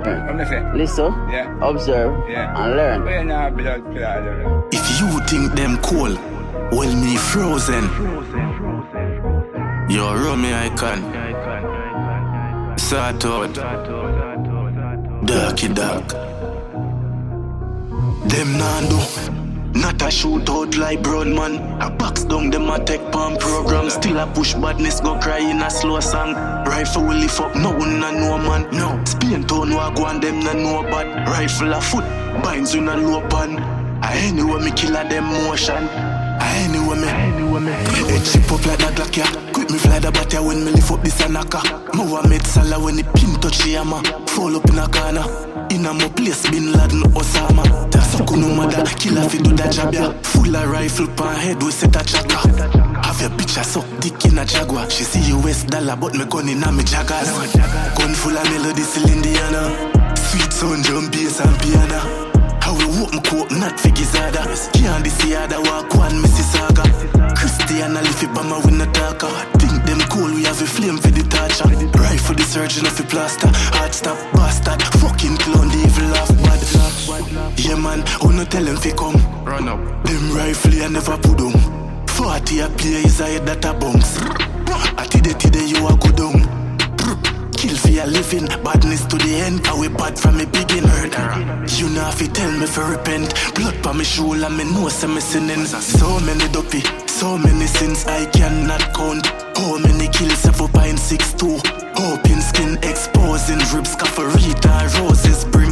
Listen, observe, and learn. If you think them cool, well me frozen. Yo, Romy icon. Sort out. Darky dark. Them Nando. Not a shootout like Broadman. A box down them a tech palm program. Still a push badness go cry in a slow song. Rifle will lift up, no one no man. No, Spain town wagwan them no know bad. Rifle a foot, binds in a low pan. Anyway me kill a them motion. Anyway me head chip up like a Glock, yeah. Quick me fly the batter when me lift up this a knocker. Mohamed Salah when the pin touch the hammer. Fall up in a corner. In a mo place, Bin Laden, Osama. So no matter, killer fi do that job, yeah. Full of rifle pan head, we set a chaka. Have your picture suck dick in a Jaguar. She see US dollar, but me gun in a me Jaggers. Gun full of melody, still Indiana. Sweet sound, drum, bass and piano. How we open coke, not for Gizada. Can't this other walk one Mississauga. Christiana lift it bama with no talker. Think them cool, we have a flame for the torture. Rifle the surgeon of the plaster. Hard stop, bastard. Fucking clown, the evil laugh bad. Yeah man, who no tell them fi come. Run up. Them rifle I never put on. 40 a play is a head that a bounce. Atide you a go down. Kill for your living, badness to the end. How we bad from me begin. Murderer. You know if you tell me for repent. Blood pa me shoulder, me know say me sinning. So many dopey, so many sins I cannot count. How many kills have up in 6'2"? Open skin exposing ribs, Cafarita, roses brim.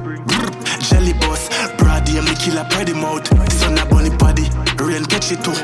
Jelly boss, Brady and me kill a pretty mouth. Son a bunny paddy, rain catch it too.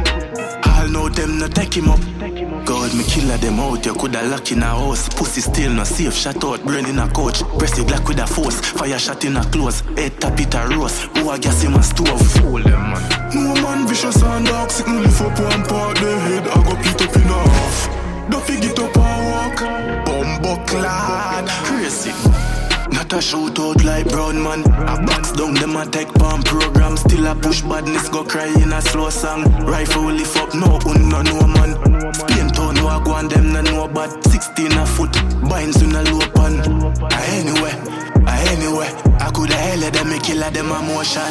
All know them no take him up. God, me killer them out, you coulda lock in a house. Pussy still no safe, shot out, brain in a couch. Press it black with a force, fire shot in a close. Head tap it a roast, who a gas in my stove. Fool them man. No man vicious and dark, sick me lift up one part. The head, I go pit up in half. Don't forget up and walk. Bumbo clad, crazy. Not a shootout like Brown man. A box down them a tech palm program. Still a push badness go cry in a slow song. Rifle will lift up no one no man. Spain town wagwan them no know bad. 16 a foot binds in a low pan. Anyway I coulda hell them me kill them a motion.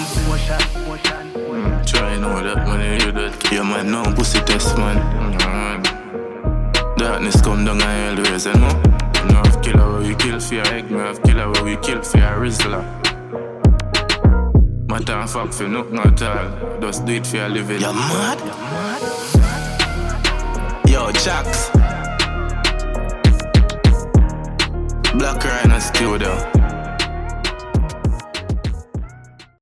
Try know that man you do that. Yeah man no pussy test man. Darkness come down and always and no. Me have killer where we kill for your egg, me have killer where we kill for your Rizzler. Matter of fact for nothing at all, just do it for your living. You mad? Yo, Jax Black Rhino Studio.